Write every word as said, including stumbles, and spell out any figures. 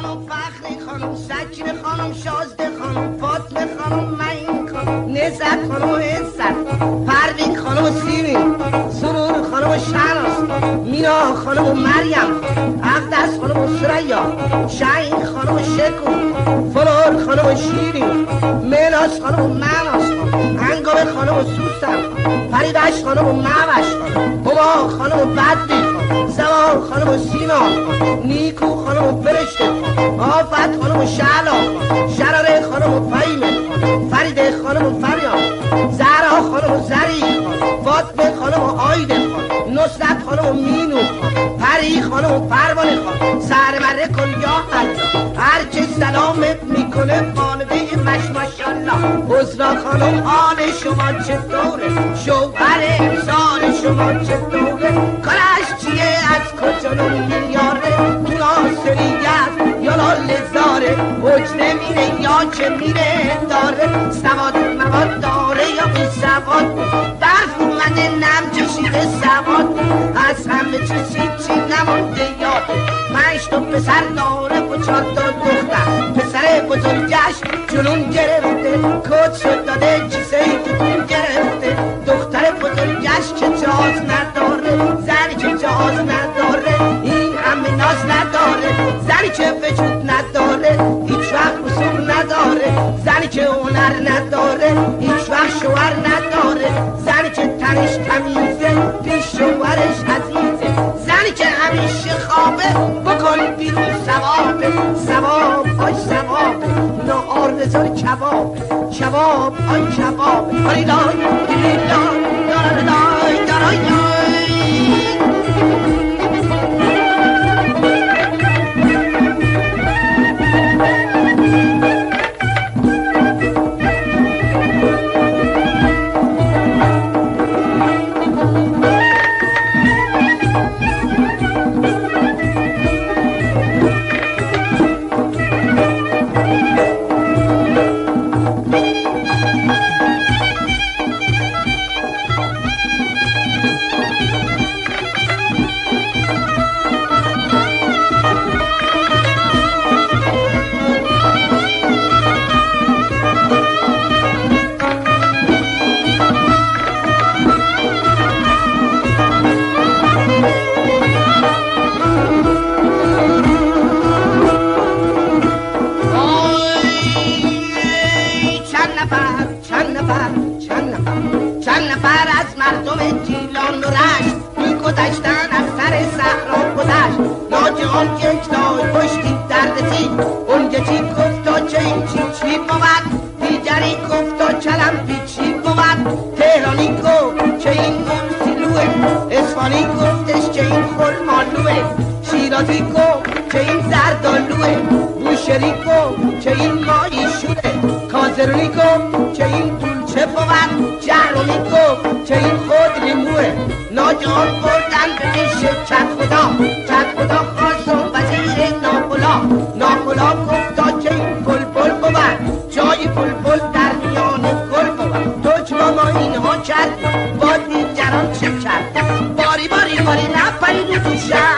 خانم، فخری خانم، سکینه خانم، شازده خانم، فاطمه خانم، معین خانم، نزد خانم و عزت، پروین خانم و سیمین، سرور خانم و شهناز، مینا خانم و مریم، اقدس خانم و سریا، شهین خانم و شکو، فلور خانم و شیرین، میناس خانم و معناس، انگام خانم و سوسن، پریدش خانم و معوش خانم، هما خانم و بدبی خانم، زمان خانم و سینا خانم، نیکو خانم و فرشته خانم، آفت خانم و شعلا خانم، شراره خانم و فهیمه خانم، فریده خانم و فریان، زهرا خانم و زری خانم، فاطمه خانم و آیده خانم، نصرت خانم و مینو خانم، پری خانم و پروانه خانم، سر مره کن یا الله، هر که سلامت میکنه خانده مش ماشالله. عذرا خانم حال شما چطوره؟ شوهر امسال شما چطوره؟ کارش چیه؟ از کجا نمیاره؟ تو ناصریت یا لالزاره؟ حجره میره یا که میره داره؟ سواد مواد داره یا بی سواد؟ برف اومده نم کشیده سواد، از همه چیزی چی نمونده یاد. پنج تا پسر داره و چهار تا دختر، پسر بزرگش جنون گرفته، کت شد داده کیسه ای توتون گرفته. دختر بزرگش که جاز نداره، زنی که جاز نداره، این همه ناز نداره. زنی که وجود نداره هیچ وقت اصول نداره، زنی که هنر نداره هیچ وقت شوهر نداره. زنی که تنش تمیزه پیش شوهرش عزیزه، زنی که همیشه خوابه بکن بیرون ثوابه. ثواب آی ثواب نهار بذار کباب، کباب آی کباب. آی دای دیلی دای دای دای دای دای. باری باری باری نپرید تو شهر.